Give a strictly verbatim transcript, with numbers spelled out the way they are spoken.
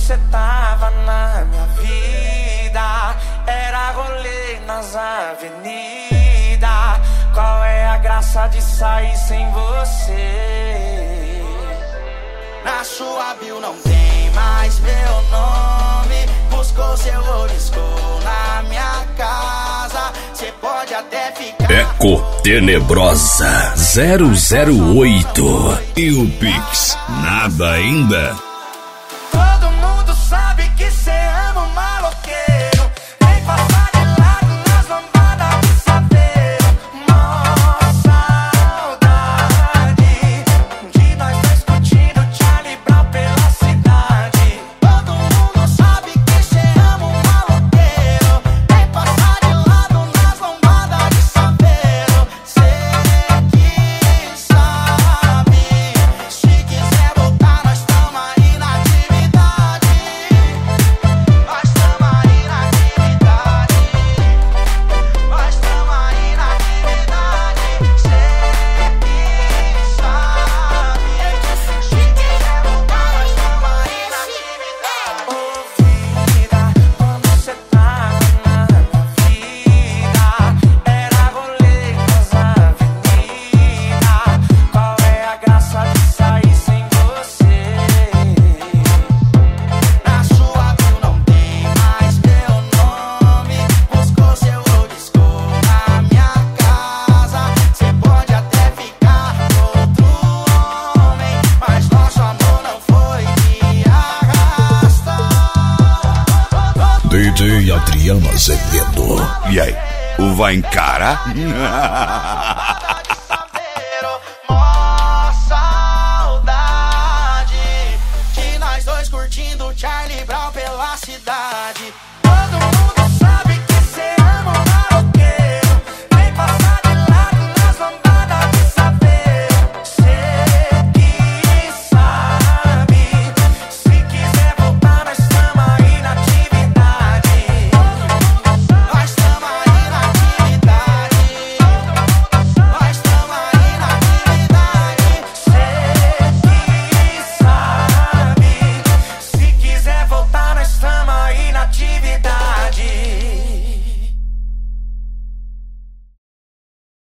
cê tava na minha vida, era rolê nas avenidas. Qual é a graça de sair sem você? Na sua bio não tem mais meu nome. Buscou seu oliscou na minha casa. Cê pode até ficar. Eco Tenebrosa zero zero oito. E o Pix? Nada ainda. Todo mundo sabe que cê ama o maloqueiro. Vem passar de lado nas lambadas de saveiro. Mó saudade de nós dois curtindo Charlie Brown pela cidade. Todo mundo sabe que cê ama o maloqueiro. Vem passar de lado nas lambadas de saveiro. Cê que sabe, se quiser voltar nós tamo aí na atividade. Nós tamo aí na atividade. Nós tamo aí na atividade. Cê que sabe, se quiser voltar nós tamo aí na atividade. Ô vida, quando cê tava na minha vida, era rolê nas avenidas. Qual é a graça de sair sem você? Na sua bio não tem mais meu nome. Buscou seu oliscou na minha casa. Cê pode até ficar com outro homem, mas nosso amor não foi de arrasta. D J Adriano Azevedo. E aí, o vai encarar?